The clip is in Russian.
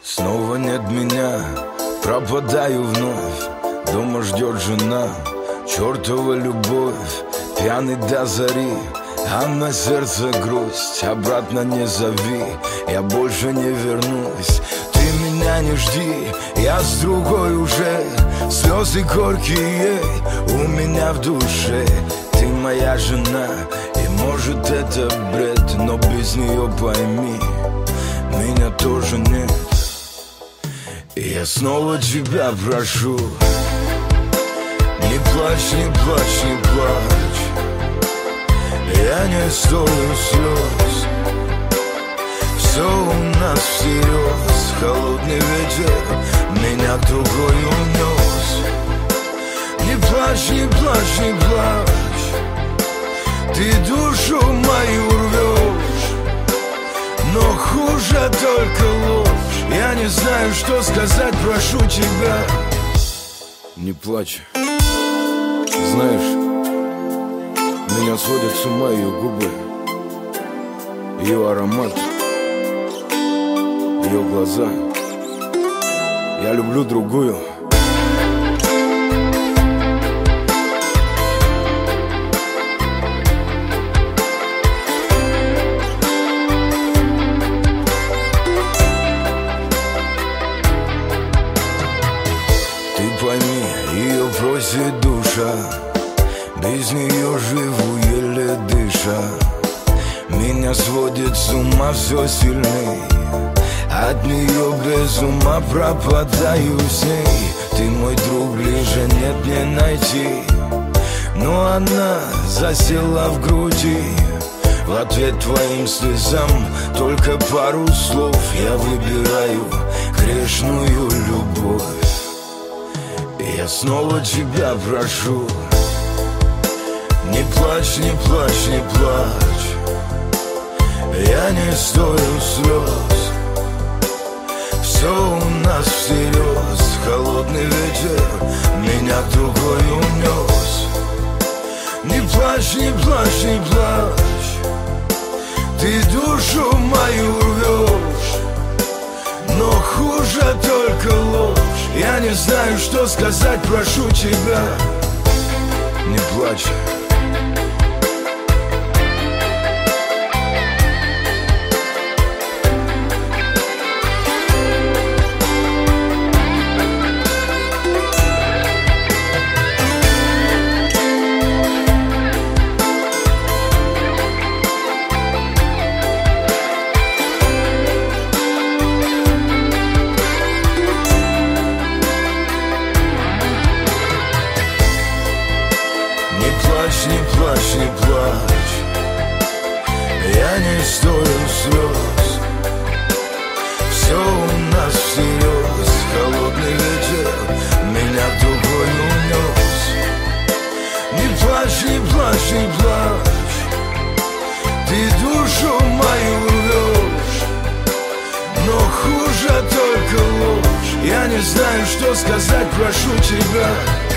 Снова нет меня, пропадаю вновь. Дома ждет жена, чертова любовь. Пьяный до зари, а на сердце грусть. Обратно не зови, я больше не вернусь. Ты меня не жди, я с другой уже. Слезы горькие у меня в душе. Ты моя жена, и может это бред, но без нее пойми, меня тоже нет. И я снова тебя прошу, не плачь, не плачь, не плачь. Я не стою слез. Все у нас всерьез. Холодный ветер меня к другой унес. Не плачь, не плачь, не плачь. Ты душу мою рвешь, но хуже только ложь. Я не знаю, что сказать, прошу тебя. Не плачь. Знаешь, меня сводят с ума ее губы, ее аромат, ее глаза. Я люблю другую. Ты пойми, ее просит душа, без нее живу, еле дыша. Меня сводит с ума все сильней. От нее без ума пропадаю с ней. Ты мой друг, ближе нет не найти. Но она засела в груди. В ответ твоим слезам только пару слов. Я выбираю грешную любовь. И я снова тебя прошу, не плачь, не плачь, не плачь. Я не стою слез. Все у нас всерьез. Холодный ветер меня к другой унес. Не плачь, не плачь, не плачь. Ты душу мою рвешь, но хуже только ложь. Я не знаю, что сказать, прошу тебя. Не плачь. Не плачь, не плачь. Я не стою слез. Все у нас всерьез. Холодный ветер меня к другой унес. Не плачь, не плачь, не плачь. Ты душу мою рвешь, но хуже только ложь. Я не знаю, что сказать, прошу тебя.